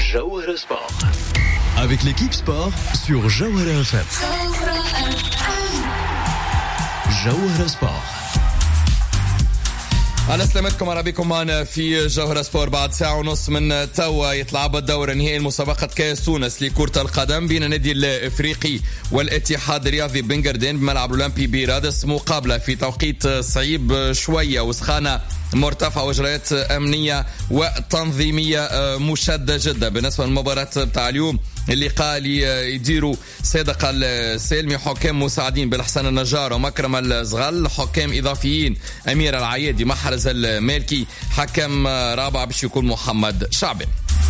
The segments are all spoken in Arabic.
Jawhara Sport. Avec l'équipe sport sur Jawhara FM. Jawhara Sport. أهلا سلامتكم على بكم معنا في جوهرة سبور. بعد ساعة ونص من توا يتلعب الدور النهائي مسابقة كأس تونس لكرة القدم بين النادي الإفريقي والاتحاد الرياضي بن قردين بملعب الأولمبي برادس. مقابلة في توقيت صعيب شوية وسخانة مرتفعة وإجراءات أمنية وتنظيمية مشددة جدا. بالنسبة للمباراة بتاع اليوم اللقاء اللي يديروا صادق السالمي حكام مساعدين بالحسن النجار ومكرم الزغل، حكام إضافيين أمير العيادي محرز المالكي، حكم رابع باش يكون محمد شعبي.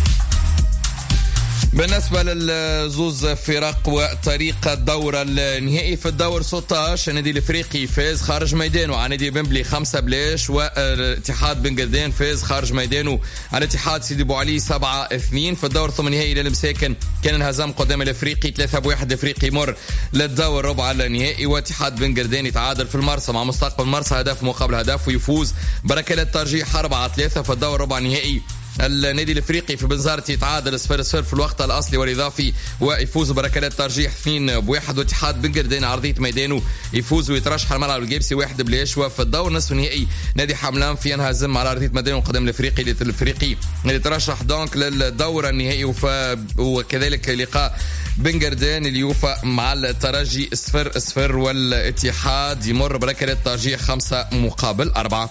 بالنسبة للزوز فرق وطريقة الدور النهائي في الدور 16 النادي الافريقي فاز خارج ميدانه على نادي بنبلي 5-0 والاتحاد بن قردين فاز خارج ميدانه على الاتحاد سيدي بو علي 7-2. في الدور ثم النهائي للمساكن كان انهزام قدام الافريقي 3-1. الافريقي يمر للدور ربع النهائي واتحاد بن قردين يتعادل في المرسى مع مستقبل المرسى هدف مقابل هدف ويفوز بركلات ترجيح 4-3. في الدور ربع النهائي النادي الافريقي في بنزرتي يتعادل 0-0 في الوقت الاصلي والاضافي ويفوز بركلات ترجيح 2-1. واتحاد بن قردين عرضيه ميدانه يفوز ويترشح على الملعب الجيبسي 1-0. وفي الدور نصف النهائي نادي حملان في ينهزم على ارضيه ميدانه قدام الافريقي اللي يترشح دونك للدور النهائي. وكذلك لقاء بن قردين اللي يوفى مع الترجي 0-0 والاتحاد يمر بركلات ترجيح 5-4.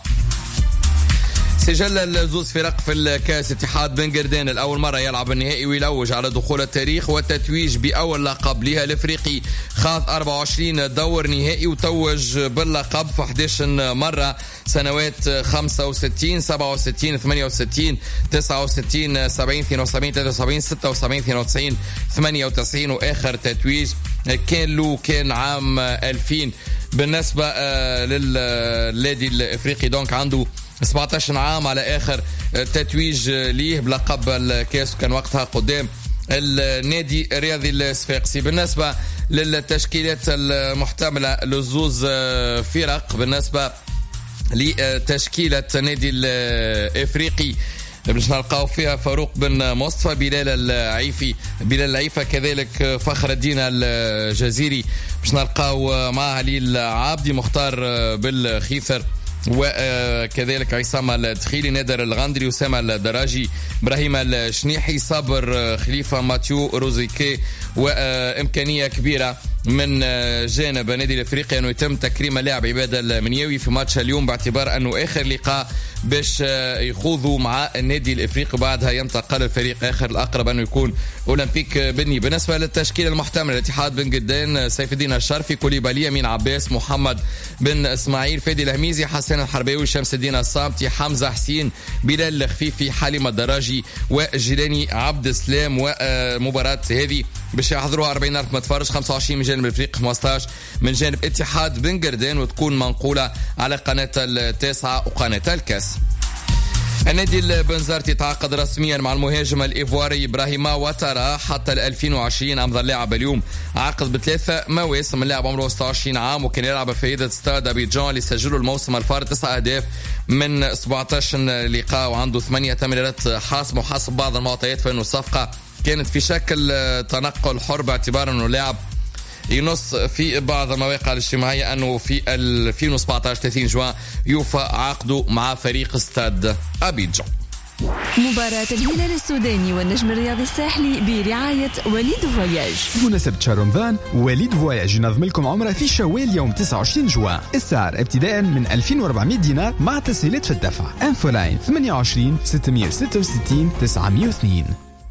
سجل الزوز فرق في الكاس. اتحاد بن قردين الأول مرة يلعب النهائي ويلوج على دخول التاريخ والتتويج بأول لقب لها. الافريقي خاض 24 دور نهائي وتوج باللقب في 11 مرة سنوات 65 67 68 69 70 72 73 76 92 98 وآخر تتويج كان عام 2000. بالنسبة للنادي الافريقي دونك عنده 17 عام على آخر تتويج ليه بلقب الكاس وكان وقتها قدام النادي الرياضي الصفاقسي. بالنسبة للتشكيلات المحتملة للزوز فرق بالنسبة لتشكيلة النادي الإفريقي باش نلقاو فيها فاروق بن مصطفى، بلال العيفة كذلك فخر الدين الجزيري، باش نلقاو مع علي العابدي، مختار بالخيثر وكذلك عصام الدخيلي، نادر الغندري، أسامة الدراجي، إبراهيم الشنيحي، صابر خليفة، ماتيو روزيكي. وإمكانية كبيرة من جانب النادي الافريقي انه يتم تكريم اللاعب عباد المنيوي في ماتش اليوم باعتبار انه اخر لقاء باش يخوضوا مع النادي الافريقي بعدها ينتقل الفريق اخر الاقرب انه يكون اولمبيك بني. بالنسبه للتشكيله المحتمله الاتحاد بن قردين سيف الدين الشرفي، كوليبالي، امين عباس، محمد بن اسماعيل، فادي الهميزي، حسن الحرباوي، شمس الدين الصامتي، حمزه حسين، بلال الخفيفي، حليم الدراجي وجيلاني عبد السلام. ومباراه هذه باش يحضروها 40,000 متفرج، 25 من جانب الافريقي، 15 من جانب اتحاد بن قردين، وتكون منقولة على قناة التاسعة وقناة الكاس. النادي البنزرتي تعاقد رسميا مع المهاجم الإيفواري إبراهيم واتارا حتى 2020. أمضى اللاعب اليوم عقد ب3 مواسم. اللاعب عمره 26 عام وكان يلعب في فريق ستاد أبيجان اللي سجلوا الموسم الفارط 9 أهداف من 17 لقاء وعنده 8 تمريرات حاسمة. وحسب بعض المعطيات فإنه الصفقة كانت في شكل تنقل حر باعتبار أنه لاعب ينص في بعض المواقع الاجتماعية أنه في 2017 30 جوان يوفى عقده مع فريق ستاد أبيجان. مباراة الهلال السوداني والنجم الرياضي الساحلي برعاية وليد فواياج. بمناسبة شهر رمضان وليد فواياج ينظم لكم عمرة في شوال يوم 29 جوان. السعر ابتداء من 2400 دينار مع تسهيلات في الدفع. انفولاين 28 666 902.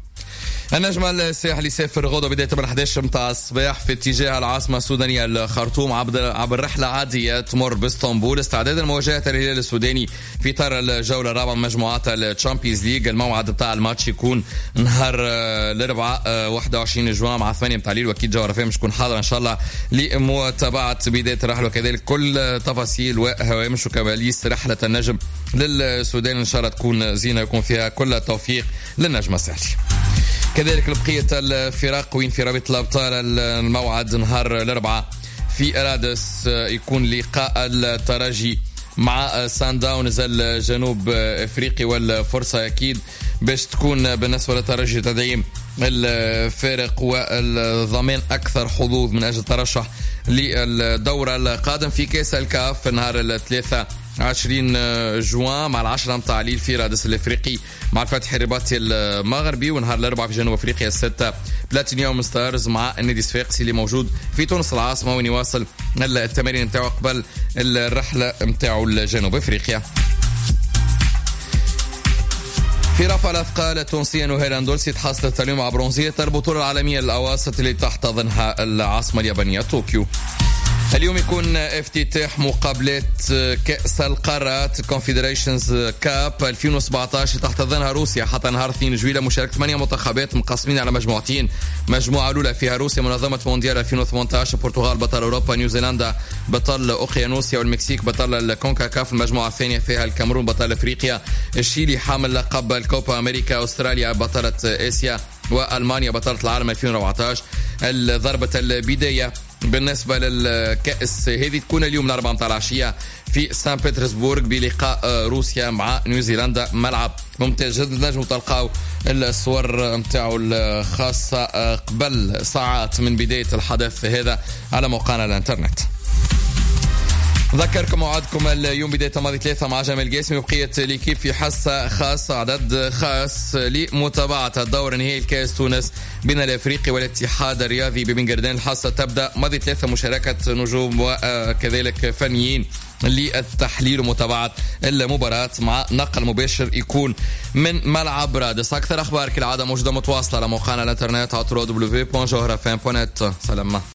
النجم الساحلي سافر غدا بداية من 11 متاع الصباح في اتجاه العاصمة السودانية الخرطوم عبر رحلة عادية تمر باسطنبول استعدادا لمواجهة الهلال السوداني في إطار الجولة الرابعة من مجموعات الشامبيونز ليج. الموعد بتاع الماتش يكون نهار الأربعاء 21 جوان مع 8 متاع الليل، وأكيد جوهرة فهم تكون حاضرة إن شاء الله لمتابعة بداية الرحلة وكذلك كل تفاصيل وهوامش وكواليس رحلة النجم للسودان. إن شاء الله تكون زينة يكون فيها كل التوفيق للنجم الساحلي. كذلك لبقية الفرق وين في رابطة الأبطال الموعد نهار الأربعاء في رادس يكون لقاء الترجي مع سان داونز الجنوب افريقي، والفرصة اكيد باش تكون بالنسبة للترجي تدعيم الفارق والضمان أكثر حظوظ من أجل الترشح للدورة القادم في كأس الكاف في نهار 23 جوان مع 10 متاع ليل في رادس الافريقي مع الفتح الرباطي المغربي، ونهار الاربعاء في جنوب افريقيا 6 بلاتينيوم ستارز مع النادي الصفاقسي اللي موجود في تونس العاصمه وين يواصل التمارين نتاعو قبل الرحله نتاعو لجنوب افريقيا. في رفع الأثقال التونسية نهيل أندولسي تحصلت اليوم على برونزية البطولة العالمية للأواسط اللي تحتضنها العاصمة اليابانية طوكيو. اليوم يكون افتتاح مقابلات كأس القارات كونفدريشنز كاب 2017 تحتضنها روسيا حتى نهار 2 جويلة. مشاركة 8 منتخبات مقسمين على مجموعتين، مجموعة الأولى فيها روسيا منظمة مونديال 2018، البرتغال بطل أوروبا، نيوزيلندا بطل أوقيانوسيا، والمكسيك بطل الكونكاكاف. المجموعة الثانية فيها الكاميرون بطل أفريقيا، الشيلي حامل لقب الكوبا أمريكا، أستراليا بطلة آسيا، وألمانيا بطلة العالم 2014. ضربة البداية بالنسبة للكأس هذه تكون اليوم 4 متاع العشية في سان بطرسبورغ بلقاء روسيا مع نيوزيلندا. ملعب ممتاز جدا، نجموا تلقاو الصور متاعو الخاصة قبل ساعات من بداية الحدث هذا على موقعنا الانترنت. نذكركم موعدكم اليوم بداية الماضي 3 مع جمال قاسمي وبقية الكيب في حصة خاصة، عدد خاص لمتابعة الدور النهائي الكاس تونس بين الافريقي والاتحاد الرياضي ببنجردان. الحصة تبدأ ماضي 3 مشاركة نجوم وكذلك فنيين للتحليل ومتابعة المباراة مع نقل مباشر يكون من ملعب رادس. أكثر أخبار كالعادة موجودة متواصلة على موقعنا الانترنت على www.jawharafm.net. سلام.